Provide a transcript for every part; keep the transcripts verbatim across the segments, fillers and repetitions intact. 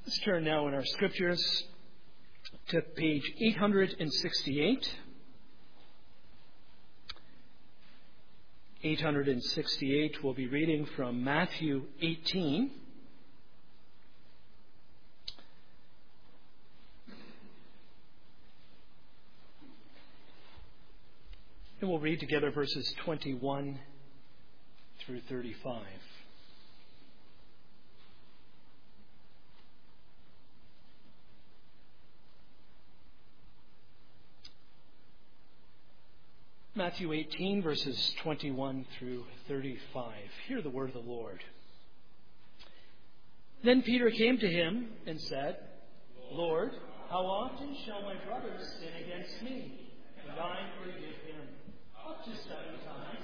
Let's turn now in our scriptures to page eight hundred sixty-eight. eight hundred sixty-eight, we'll be reading from Matthew eighteen. And we'll read together verses twenty-one through thirty-five. Matthew eighteen, verses twenty-one through thirty-five. Hear the word of the Lord. Then Peter came to him and said, Lord, how often shall my brother sin against me, and I forgive him? Up to seven times?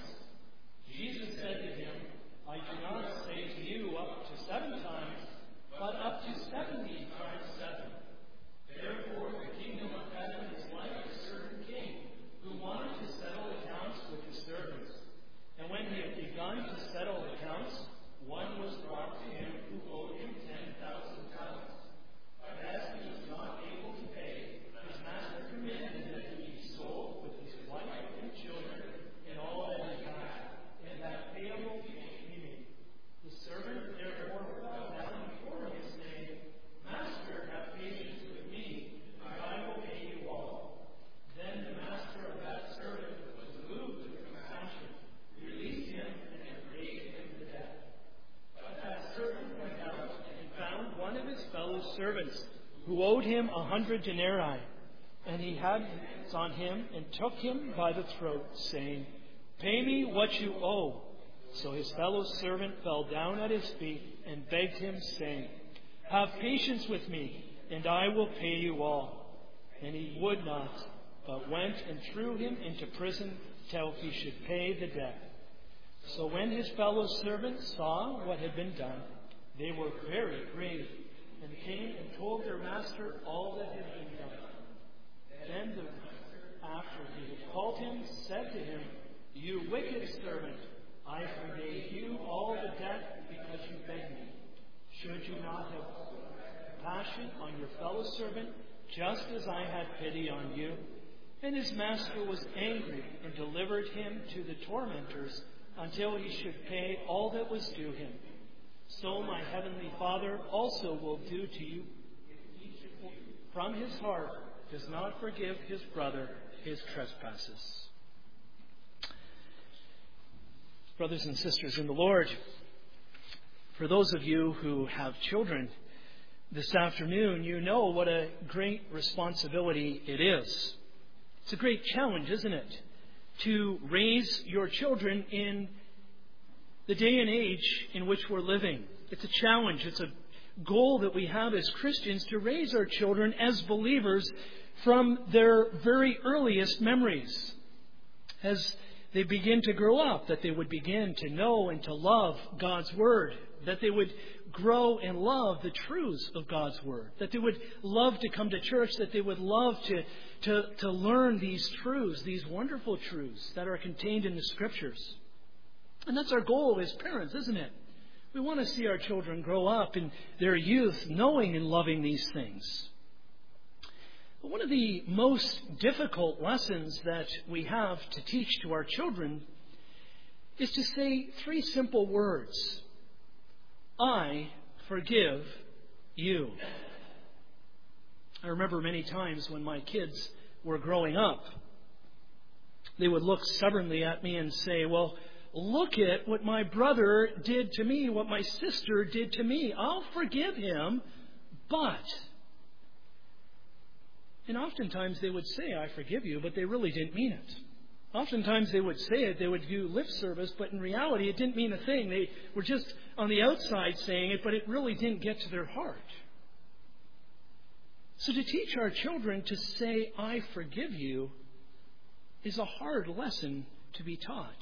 Jesus said to him, I do not say to you up to seven times, but up to seventy times seven. Therefore the kingdom of heaven is like a certain king who wanted to settle accounts with his servants. And when he had begun to settle accounts, one was brought to him who owed him ten thousand talents. But as he was not able to pay, his master commanded that he be sold with his wife and children and all that he had, and that payable be made. The servant therefore fell down before him, saying, Master, have patience with me, and I will pay you all. Then the master of that servant was moved with compassion, released him, and paid him the debt. But that servant went out and found one of his fellow servants who owed him a hundred denarii. And he had hands on him and took him by the throat, saying, Pay me what you owe. So his fellow servant fell down at his feet and begged him, saying, Have patience with me, and I will pay you all. And he would not, but went and threw him into prison till he should pay the debt. So when his fellow servants saw what had been done, they were very grieved, and came and told their master all that had been done. Then the master, after he had called him, said to him, You wicked servant, I forgave you all the debt because you begged me. Should you not have compassion on your fellow servant, just as I had pity on you? And his master was angry and delivered him to the tormentors until he should pay all that was due him. So my heavenly Father also will do to you if each of you from his heart does not forgive his brother his trespasses. Brothers and sisters in the Lord, for those of you who have children this afternoon, you know what a great responsibility it is. It's a great challenge, isn't it, to raise your children in the day and age in which we're living. It's a challenge. It's a goal that we have as Christians to raise our children as believers from their very earliest memories. As they begin to grow up, that they would begin to know and to love God's Word, that they would grow and love the truths of God's Word, that they would love to come to church, that they would love to, to, to learn these truths, these wonderful truths that are contained in the Scriptures. And that's our goal as parents, isn't it? We want to see our children grow up in their youth knowing and loving these things. But one of the most difficult lessons that we have to teach to our children is to say three simple words. I forgive you. I remember many times when my kids were growing up, they would look stubbornly at me and say, well, look at what my brother did to me, what my sister did to me. I'll forgive him, but... And oftentimes they would say, I forgive you, but they really didn't mean it. Oftentimes they would say it, they would do lip service, but in reality it didn't mean a thing. They were just on the outside saying it, but it really didn't get to their heart. So to teach our children to say, I forgive you, is a hard lesson to be taught.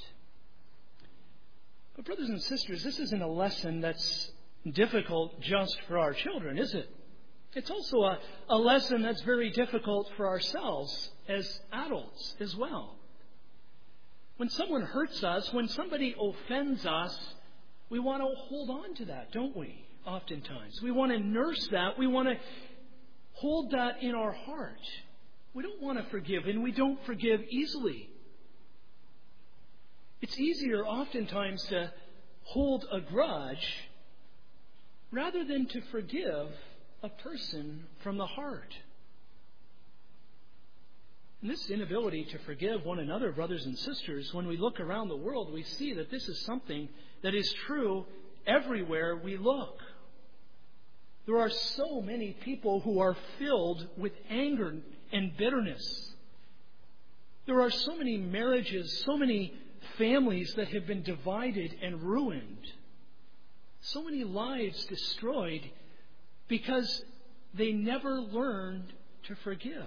But brothers and sisters, this isn't a lesson that's difficult just for our children, is it? It's also a, a lesson that's very difficult for ourselves as adults as well. When someone hurts us, when somebody offends us, we want to hold on to that, don't we? oftentimes. We want to nurse that. We want to hold that in our heart. We don't want to forgive, and we don't forgive easily. It's easier oftentimes to hold a grudge rather than to forgive a person from the heart. And this inability to forgive one another, brothers and sisters, when we look around the world, we see that this is something that is true everywhere we look. There are so many people who are filled with anger and bitterness. There are so many marriages, so many families that have been divided and ruined. So many lives destroyed because they never learned to forgive.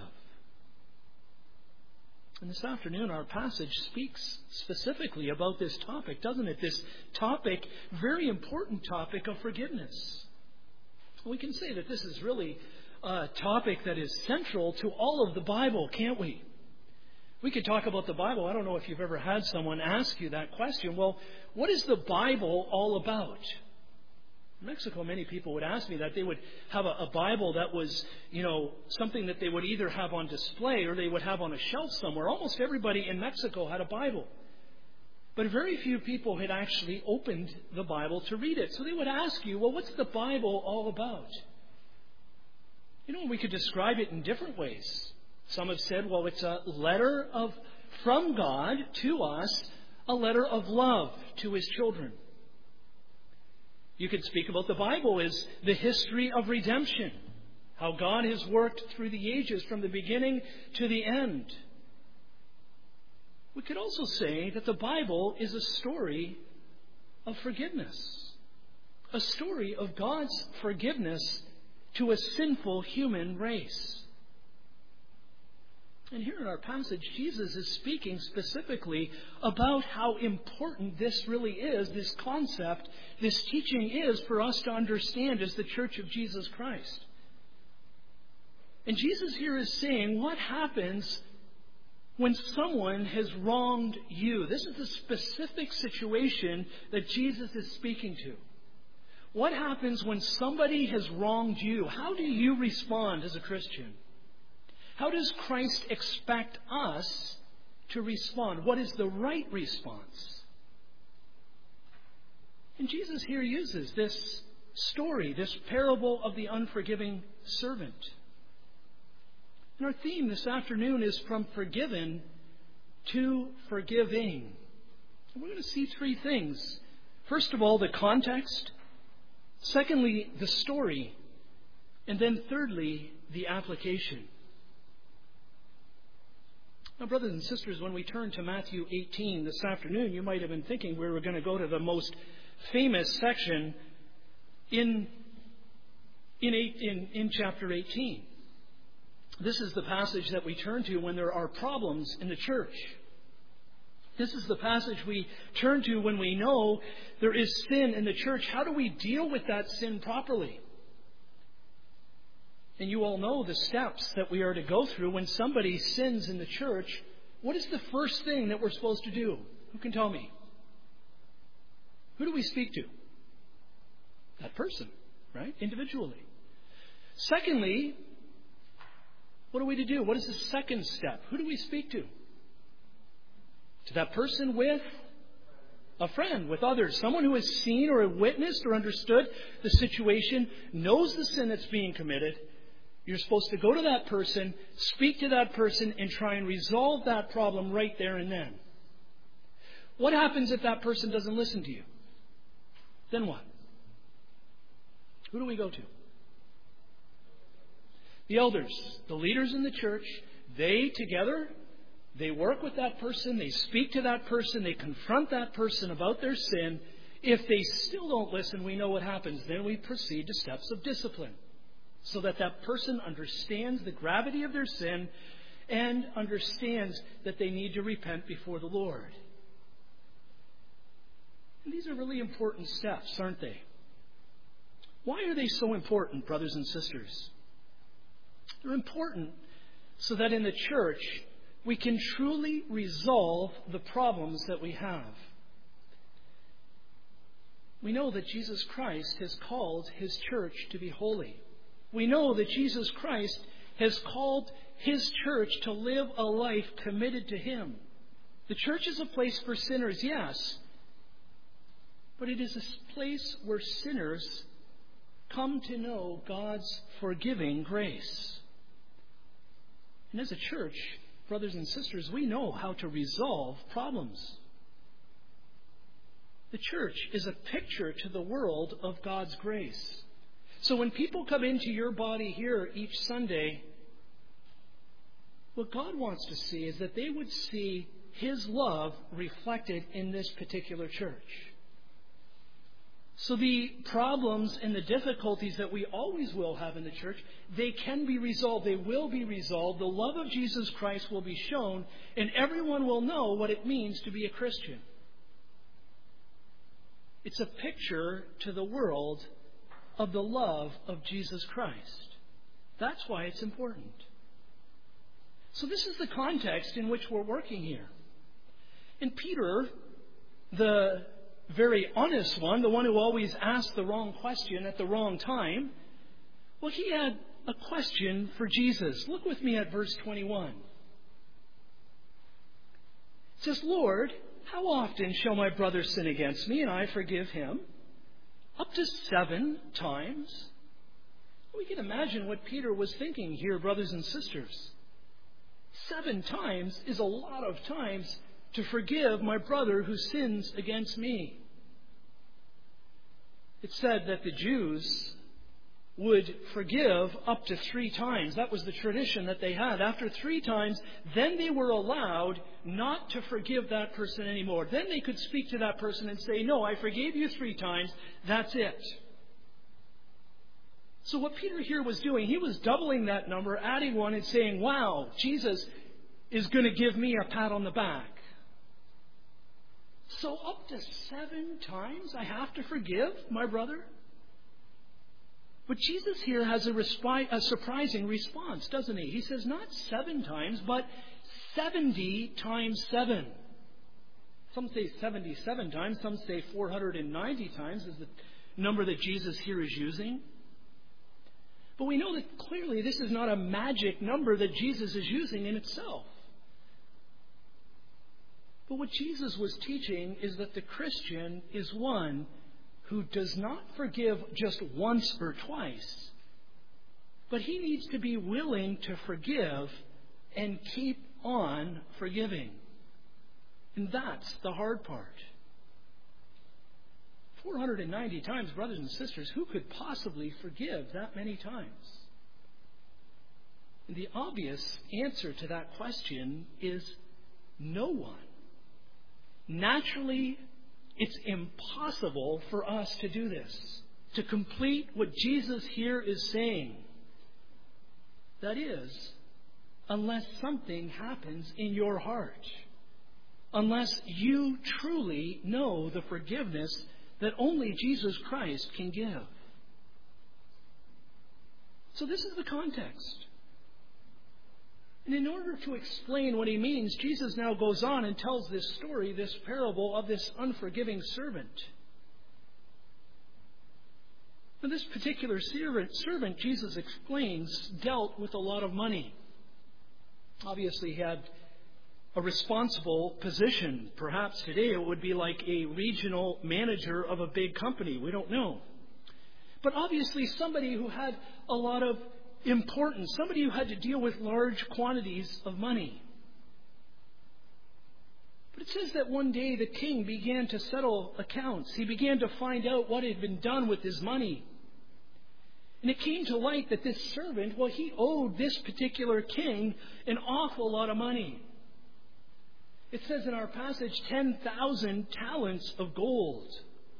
And this afternoon, our passage speaks specifically about this topic, doesn't it? This topic, very important topic of forgiveness. We can say that this is really a topic that is central to all of the Bible, can't we? We could talk about the Bible. I don't know if you've ever had someone ask you that question. Well, what is the Bible all about? In Mexico, many people would ask me that. They would have a, a Bible that was, you know, something that they would either have on display or they would have on a shelf somewhere. Almost everybody in Mexico had a Bible. But very few people had actually opened the Bible to read it. So they would ask you, well, what's the Bible all about? You know, we could describe it in different ways. Some have said, well, it's a letter of from God to us, a letter of love to His children. You could speak about the Bible as the history of redemption, how God has worked through the ages from the beginning to the end. We could also say that the Bible is a story of forgiveness, a story of God's forgiveness to a sinful human race. And here in our passage, Jesus is speaking specifically about how important this really is, this concept, this teaching is for us to understand as the Church of Jesus Christ. And Jesus here is saying, what happens when someone has wronged you? This is a specific situation that Jesus is speaking to. What happens when somebody has wronged you? How do you respond as a Christian? How does Christ expect us to respond? What is the right response? And Jesus here uses this story, this parable of the unforgiving servant. And our theme this afternoon is from forgiven to forgiving. And we're going to see three things. First of all, the context. Secondly, the story. And then thirdly, the application. Now, brothers and sisters, when we turn to Matthew eighteen this afternoon, you might have been thinking we were going to go to the most famous section in, in, eight, in, in chapter eighteen. This is the passage that we turn to when there are problems in the church. This is the passage we turn to when we know there is sin in the church. How do we deal with that sin properly? And you all know the steps that we are to go through when somebody sins in the church. What is the first thing that we're supposed to do? Who can tell me? Who do we speak to? That person, right? Individually. Secondly, what are we to do? What is the second step? Who do we speak to? To that person with a friend, with others. Someone who has seen or witnessed or understood the situation, knows the sin that's being committed. You're supposed to go to that person, speak to that person, and try and resolve that problem right there and then. What happens if that person doesn't listen to you? Then what? Who do we go to? The elders, the leaders in the church. They together, they work with that person, they speak to that person, they confront that person about their sin. If they still don't listen, we know what happens. Then we proceed to steps of discipline, so that that person understands the gravity of their sin and understands that they need to repent before the Lord. And these are really important steps, aren't they? Why are they so important, brothers and sisters? They're important so that in the church we can truly resolve the problems that we have. We know that Jesus Christ has called His church to be holy. We know that Jesus Christ has called His church to live a life committed to Him. The church is a place for sinners, yes, but it is a place where sinners come to know God's forgiving grace. And as a church, brothers and sisters, we know how to resolve problems. The church is a picture to the world of God's grace. So when people come into your body here each Sunday, what God wants to see is that they would see His love reflected in this particular church. So the problems and the difficulties that we always will have in the church, they can be resolved. They will be resolved. The love of Jesus Christ will be shown, and everyone will know what it means to be a Christian. It's a picture to the world of the love of Jesus Christ. That's why it's important. So this is the context in which we're working here. And Peter, the very honest one, the one who always asked the wrong question at the wrong time, well, he had a question for Jesus. Look with me at verse twenty-one. It says, Lord, how often shall my brother sin against me and I forgive him? Up to seven times? We can imagine what Peter was thinking here, brothers and sisters. Seven times is a lot of times to forgive my brother who sins against me. It said that the Jews would forgive up to three times. That was the tradition that they had. After three times, then they were allowed not to forgive that person anymore. Then they could speak to that person and say, no, I forgave you three times. That's it. So what Peter here was doing, he was doubling that number, adding one and saying, wow, Jesus is going to give me a pat on the back. So up to seven times I have to forgive my brother? But Jesus here has a, respi- a surprising response, doesn't he? He says not seven times, but seventy times seven. Some say seventy-seven times. Some say four hundred ninety times is the number that Jesus here is using. But we know that clearly this is not a magic number that Jesus is using in itself. But what Jesus was teaching is that the Christian is one who does not forgive just once or twice, but he needs to be willing to forgive and keep on forgiving. And that's the hard part. four hundred ninety times, brothers and sisters, who could possibly forgive that many times? And the obvious answer to that question is no one. Naturally, it's impossible for us to do this, to complete what Jesus here is saying. That is, unless something happens in your heart, unless you truly know the forgiveness that only Jesus Christ can give. So this is the context. And in order to explain what he means, Jesus now goes on and tells this story, this parable of this unforgiving servant. Now, this particular servant, Jesus explains, dealt with a lot of money. Obviously, he had a responsible position. Perhaps today it would be like a regional manager of a big company. We don't know. But obviously somebody who had a lot of importance, somebody who had to deal with large quantities of money. But it says that one day the king began to settle accounts. He began to find out what had been done with his money. And it came to light that this servant, well, he owed this particular king an awful lot of money. It says in our passage, ten thousand talents of gold.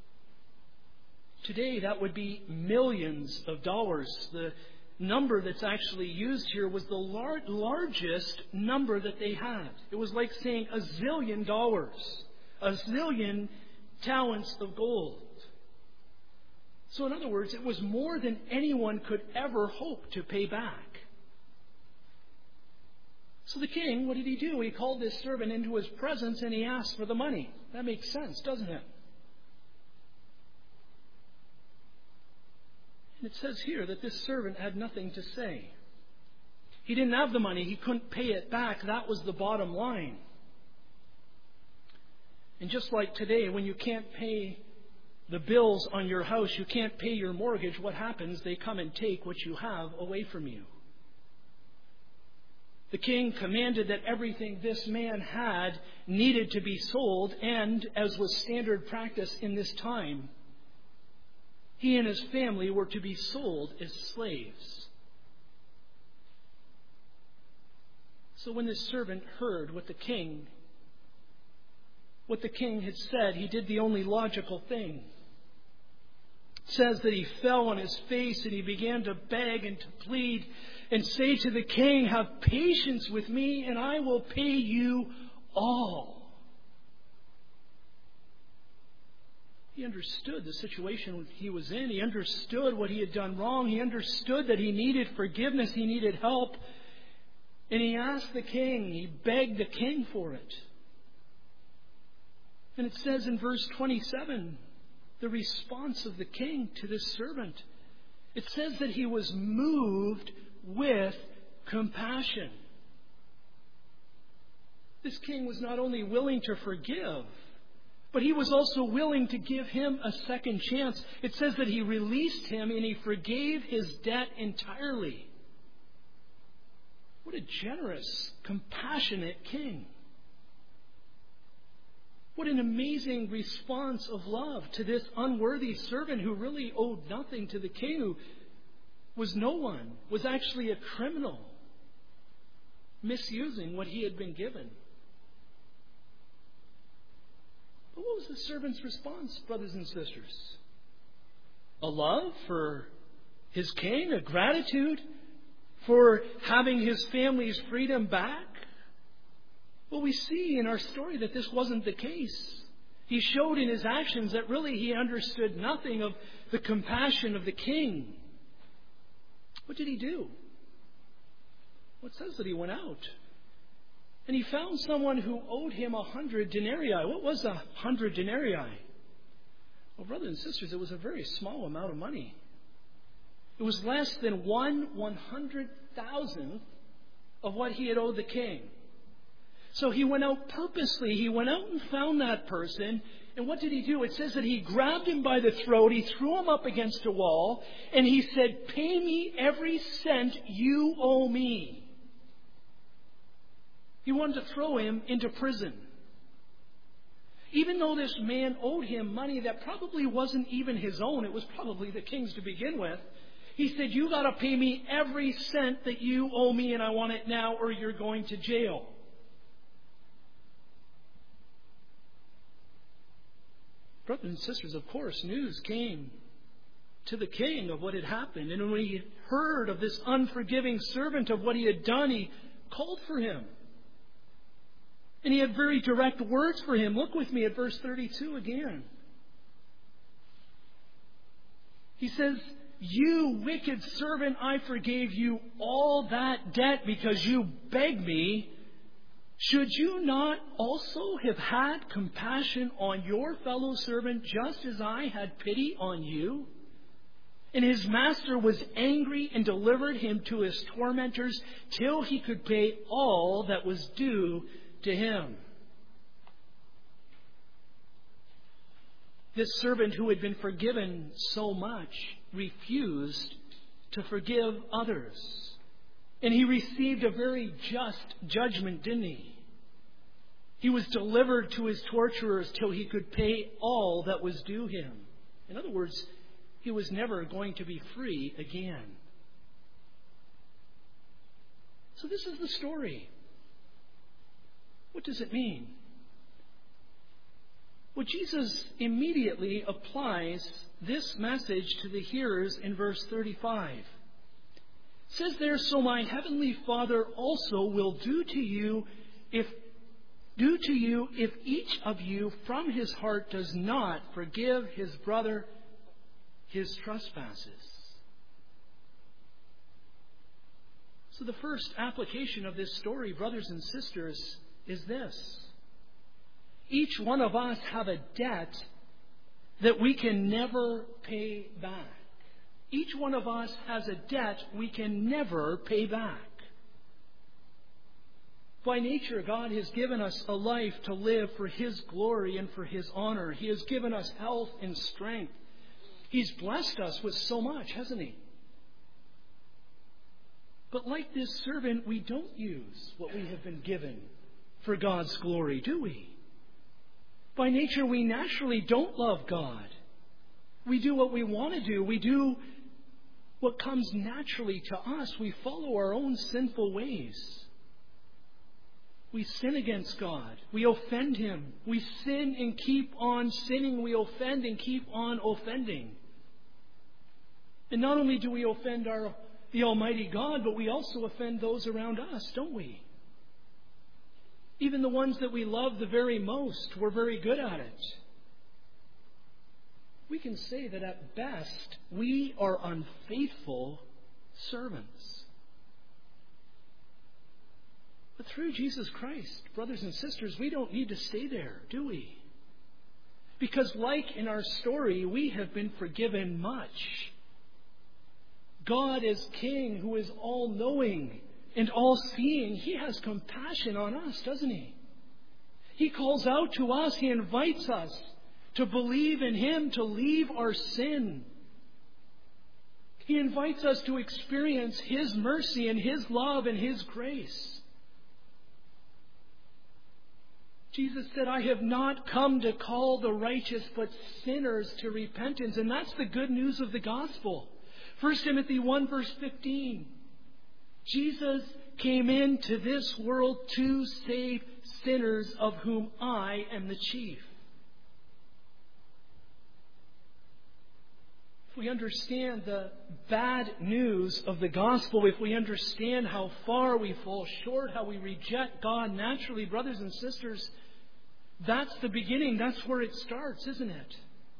Today, that would be millions of dollars. The number that's actually used here was the lar- largest number that they had. It was like saying a zillion dollars, a zillion talents of gold. So in other words, it was more than anyone could ever hope to pay back. So the king, what did he do? He called this servant into his presence and he asked for the money. That makes sense, doesn't it? And it says here that this servant had nothing to say. He didn't have the money. He couldn't pay it back. That was the bottom line. And just like today, when you can't pay the bills on your house, you can't pay your mortgage, what happens? They come and take what you have away from you. The king commanded that everything this man had needed to be sold, and as was standard practice in this time, he and his family were to be sold as slaves. So when this servant heard what the king, what the king had said, he did the only logical thing. It says that he fell on his face and he began to beg and to plead and say to the king, "Have patience with me and I will pay you all." He understood the situation he was in. He understood what he had done wrong. He understood that he needed forgiveness. He needed help. And he asked the king, he begged the king for it. And it says in verse twenty-seven, the response of the king to this servant. It says that he was moved with compassion. This king was not only willing to forgive, but he was also willing to give him a second chance. It says that he released him and he forgave his debt entirely. What a generous, compassionate king. What an amazing response of love to this unworthy servant who really owed nothing to the king, who was no one, was actually a criminal, misusing what he had been given. But what was the servant's response, brothers and sisters? A love for his king, a gratitude for having his family's freedom back? Well, we see in our story that this wasn't the case. He showed in his actions that really he understood nothing of the compassion of the king. What did he do? Well, it says that he went out. And he found someone who owed him a hundred denarii. What was a hundred denarii? Well, brothers and sisters, it was a very small amount of money. It was less than one one hundred thousandth of what he had owed the king. So he went out purposely. He went out and found that person. And what did he do? It says that he grabbed him by the throat. He threw him up against a wall. And he said, "Pay me every cent you owe me." He wanted to throw him into prison. Even though this man owed him money that probably wasn't even his own. It was probably the king's to begin with. He said, "You got to pay me every cent that you owe me, and I want it now, or you're going to jail." Brothers and sisters, of course, news came to the king of what had happened. And when he heard of this unforgiving servant, of what he had done, he called for him. And he had very direct words for him. Look with me at verse thirty-two again. He says, "You wicked servant, I forgave you all that debt because you begged me. Should you not also have had compassion on your fellow servant just as I had pity on you?" And his master was angry and delivered him to his tormentors till he could pay all that was due to him. This servant who had been forgiven so much refused to forgive others. And he received a very just judgment, didn't he? He was delivered to his torturers till he could pay all that was due him. In other words, he was never going to be free again. So this is the story. What does it mean? Well, Jesus immediately applies this message to the hearers in verse thirty-five. It says there, "So my heavenly Father also will do to you if do to you if each of you from his heart does not forgive his brother his trespasses." So the first application of this story, brothers and sisters, is this. Each one of us have a debt that we can never pay back. Each one of us has a debt we can never pay back. By nature, God has given us a life to live for His glory and for His honor. He has given us health and strength. He's blessed us with so much, hasn't He? But like this servant, we don't use what we have been given for God's glory, do we? By nature, we naturally don't love God. We do what we want to do. We do what comes naturally to us. We follow our own sinful ways. We sin against God. We offend Him. We sin and keep on sinning. We offend and keep on offending. And not only do we offend our the Almighty God, but we also offend those around us, don't we? Even the ones that we love the very most, we're very good at it. We can say that at best, we are unfaithful servants. But through Jesus Christ, brothers and sisters, we don't need to stay there, do we? Because like in our story, we have been forgiven much. God as King, who is all-knowing and all-seeing, He has compassion on us, doesn't He? He calls out to us. He invites us to believe in Him, to leave our sin. He invites us to experience His mercy and His love and His grace. Jesus said, I have not come to call the righteous, but sinners to repentance. And that's the good news of the gospel. First Timothy one verse fifteen. Jesus came into this world to save sinners, of whom I am the chief. If we understand the bad news of the gospel, if we understand how far we fall short, how we reject God naturally, brothers and sisters, that's the beginning. That's where it starts, isn't it?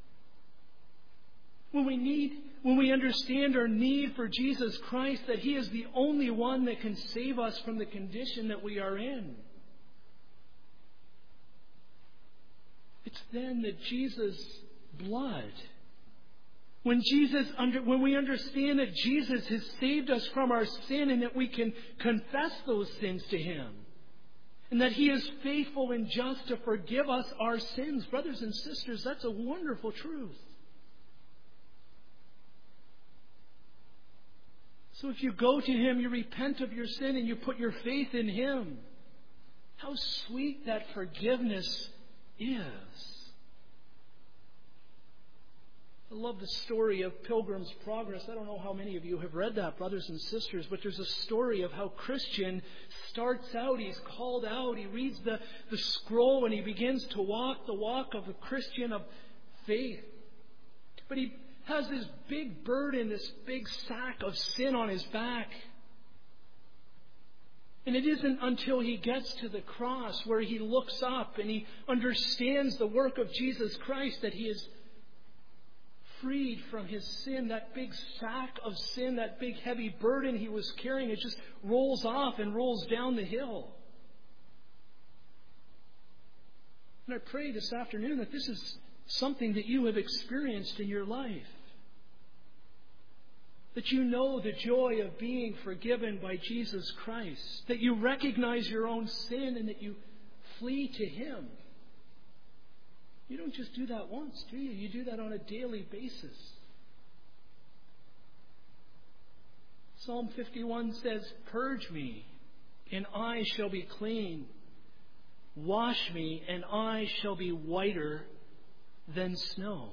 When we need, when we understand our need for Jesus Christ, that He is the only one that can save us from the condition that we are in. It's then that Jesus' blood, when Jesus, under, when we understand that Jesus has saved us from our sin and that we can confess those sins to Him, and that He is faithful and just to forgive us our sins, brothers and sisters, that's a wonderful truth. So if you go to Him, you repent of your sin and you put your faith in Him, how sweet that forgiveness is. I love the story of Pilgrim's Progress. I don't know how many of you have read that, brothers and sisters, but there's a story of how Christian starts out. He's called out. He reads the, the scroll and he begins to walk the walk of a Christian of faith. But he has this big burden, this big sack of sin on his back. And it isn't until he gets to the cross where he looks up and he understands the work of Jesus Christ that he is freed from his sin. That big sack of sin, that big heavy burden he was carrying, it just rolls off and rolls down the hill. And I pray this afternoon that this is something that you have experienced in your life. That you know the joy of being forgiven by Jesus Christ. That you recognize your own sin and that you flee to Him. You don't just do that once, do you? You do that on a daily basis. Psalm fifty-one says, "Purge me, and I shall be clean. Wash me, and I shall be whiter than snow."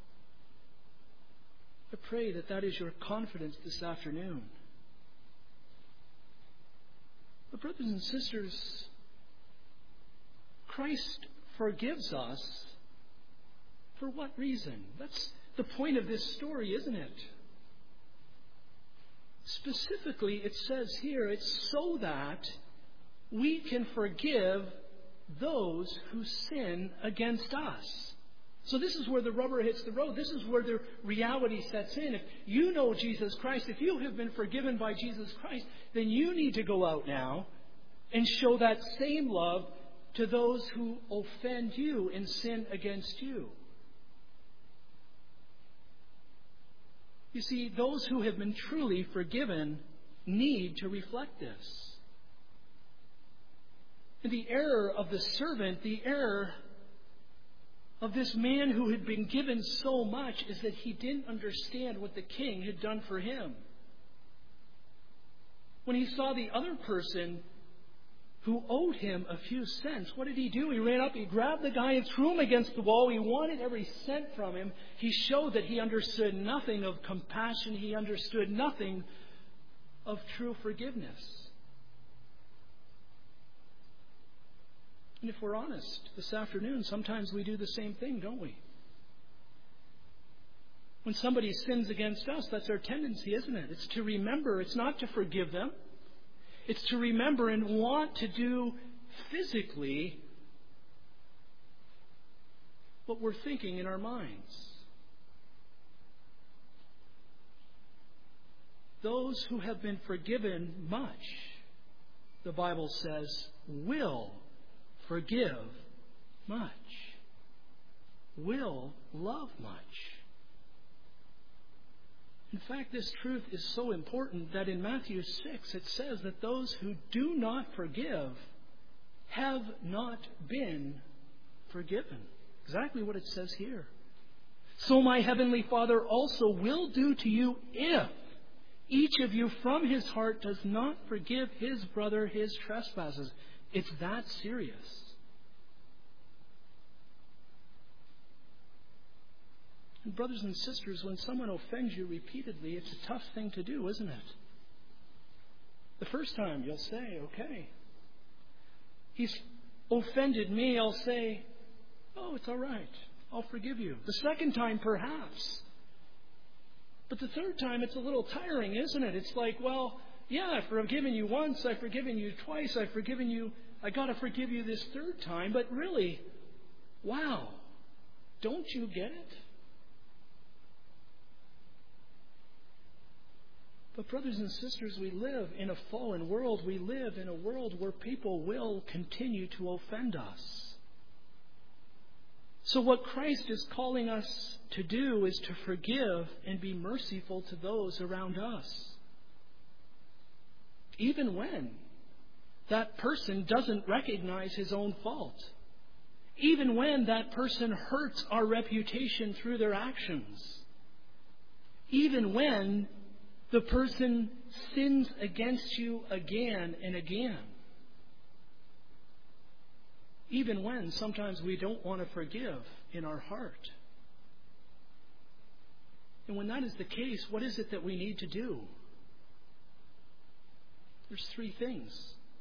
I pray that that is your confidence this afternoon. But brothers and sisters, Christ forgives us. For what reason? That's the point of this story, isn't it? Specifically, it says here, it's so that we can forgive those who sin against us. So this is where the rubber hits the road. This is where the reality sets in. If you know Jesus Christ, if you have been forgiven by Jesus Christ, then you need to go out now and show that same love to those who offend you and sin against you. You see, those who have been truly forgiven need to reflect this. And the error of the servant, the error of this man who had been given so much, is that he didn't understand what the king had done for him. When he saw the other person who owed him a few cents, what did he do? He ran up, he grabbed the guy and threw him against the wall. He wanted every cent from him. He showed that he understood nothing of compassion. He understood nothing of true forgiveness. And if we're honest, this afternoon, sometimes we do the same thing, don't we? When somebody sins against us, that's our tendency, isn't it? It's to remember. It's not to forgive them. It's to remember and want to do physically what we're thinking in our minds. Those who have been forgiven much, the Bible says, will forgive much, will love much. In fact, this truth is so important that in Matthew six it says that those who do not forgive have not been forgiven. Exactly what it says here. So my heavenly Father also will do to you if each of you from his heart does not forgive his brother his trespasses. It's that serious. And brothers and sisters, when someone offends you repeatedly, it's a tough thing to do, isn't it? The first time you'll say, okay. He's offended me, I'll say, oh, it's all right. I'll forgive you. The second time, perhaps. But the third time, it's a little tiring, isn't it? It's like, well, yeah, I've forgiven you once, I've forgiven you twice, I've forgiven you, I got to forgive you this third time. But really, wow, don't you get it? But brothers and sisters, we live in a fallen world. We live in a world where people will continue to offend us. So what Christ is calling us to do is to forgive and be merciful to those around us. Even when that person doesn't recognize his own fault. Even when that person hurts our reputation through their actions. Even when the person sins against you again and again. Even when sometimes we don't want to forgive in our heart. And when that is the case, what is it that we need to do? There's three things.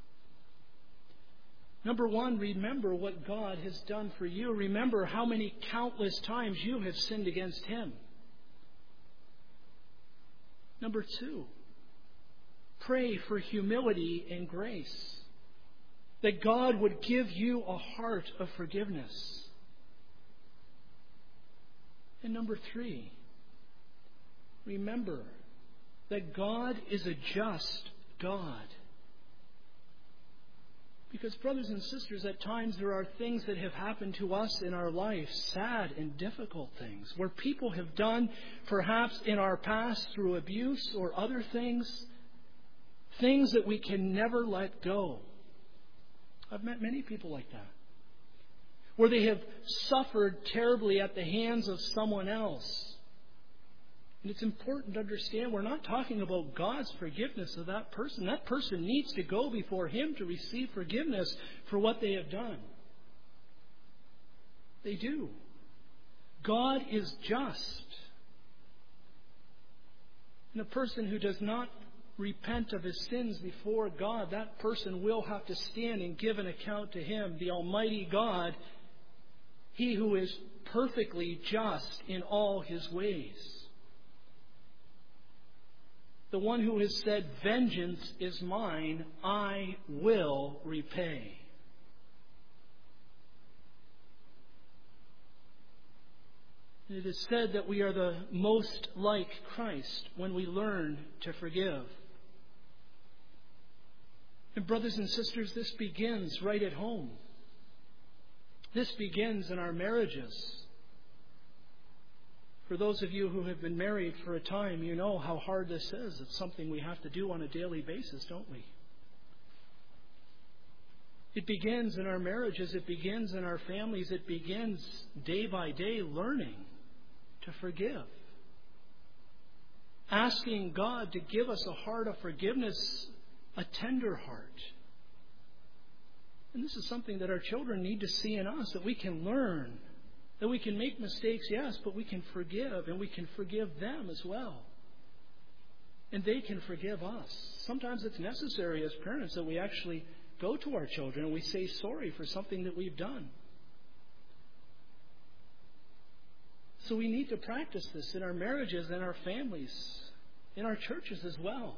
Number one, remember what God has done for you. Remember how many countless times you have sinned against Him. Number two, pray for humility and grace. That God would give you a heart of forgiveness. And number three, remember that God is a just God. Because, brothers and sisters, at times there are things that have happened to us in our life, sad and difficult things, where people have done, perhaps in our past through abuse or other things, things that we can never let go. I've met many people like that, where they have suffered terribly at the hands of someone else. And it's important to understand we're not talking about God's forgiveness of that person. That person needs to go before Him to receive forgiveness for what they have done. They do. God is just. And a person who does not repent of his sins before God, that person will have to stand and give an account to Him, the Almighty God, He who is perfectly just in all His ways. The one who has said, vengeance is mine, I will repay. It is said that we are the most like Christ when we learn to forgive. And brothers and sisters, this begins right at home. This begins in our marriages. For those of you who have been married for a time, you know how hard this is. It's something we have to do on a daily basis, don't we? It begins in our marriages. It begins in our families. It begins day by day learning to forgive. Asking God to give us a heart of forgiveness, a tender heart. And this is something that our children need to see in us, that we can learn, that we can make mistakes, yes, but we can forgive, and we can forgive them as well. And they can forgive us. Sometimes it's necessary as parents that we actually go to our children and we say sorry for something that we've done. So we need to practice this in our marriages, in our families, in our churches as well.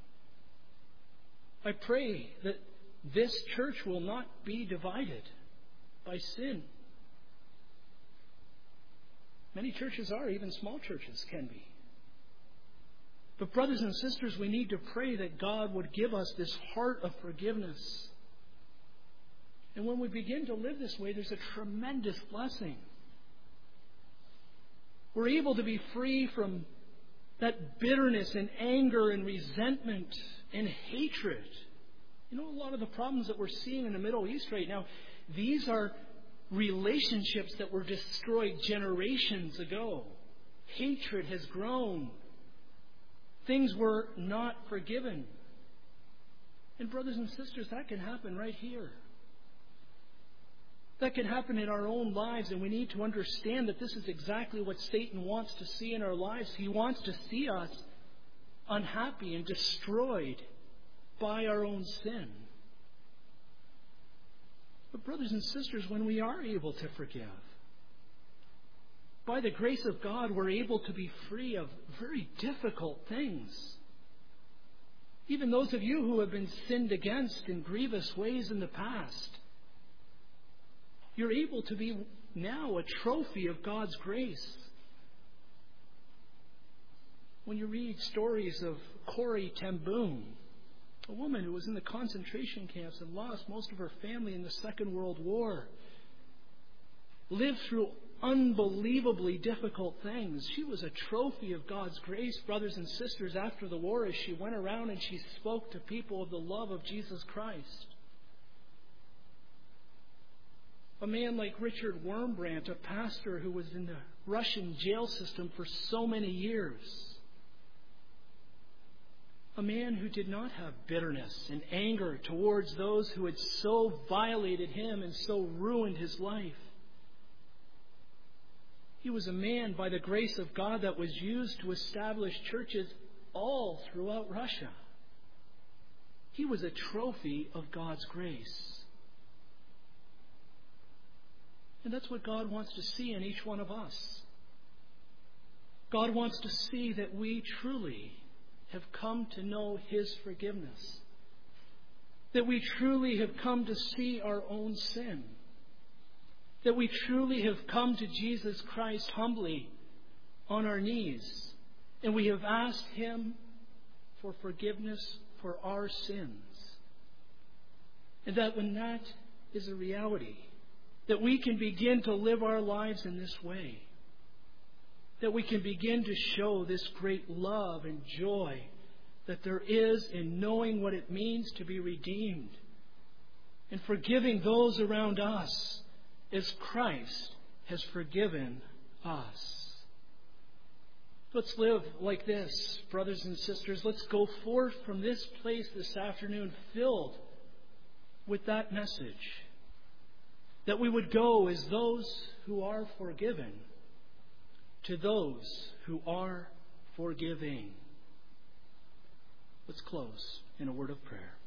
I pray that this church will not be divided by sin. Many churches are, even small churches can be. But brothers and sisters, we need to pray that God would give us this heart of forgiveness. And when we begin to live this way, there's a tremendous blessing. We're able to be free from that bitterness and anger and resentment and hatred. You know, a lot of the problems that we're seeing in the Middle East right now, these are relationships that were destroyed generations ago. Hatred has grown. Things were not forgiven. And brothers and sisters, that can happen right here. That can happen in our own lives, and we need to understand that this is exactly what Satan wants to see in our lives. He wants to see us unhappy and destroyed by our own sin. But brothers and sisters, when we are able to forgive, by the grace of God, we're able to be free of very difficult things. Even those of you who have been sinned against in grievous ways in the past, you're able to be now a trophy of God's grace. When you read stories of Corrie ten Boom, a woman who was in the concentration camps and lost most of her family in the Second World War, lived through unbelievably difficult things. She was a trophy of God's grace, brothers and sisters, after the war, as she went around and she spoke to people of the love of Jesus Christ. A man like Richard Wurmbrand, a pastor who was in the Russian jail system for so many years. A man who did not have bitterness and anger towards those who had so violated him and so ruined his life. He was a man, by the grace of God, that was used to establish churches all throughout Russia. He was a trophy of God's grace. And that's what God wants to see in each one of us. God wants to see that we truly have come to know His forgiveness. That we truly have come to see our own sin. That we truly have come to Jesus Christ humbly on our knees. And we have asked Him for forgiveness for our sins. And that when that is a reality, that we can begin to live our lives in this way. That we can begin to show this great love and joy that there is in knowing what it means to be redeemed and forgiving those around us as Christ has forgiven us. Let's live like this, brothers and sisters. Let's go forth from this place this afternoon filled with that message. That we would go as those who are forgiven to those who are forgiving. Let's close in a word of prayer.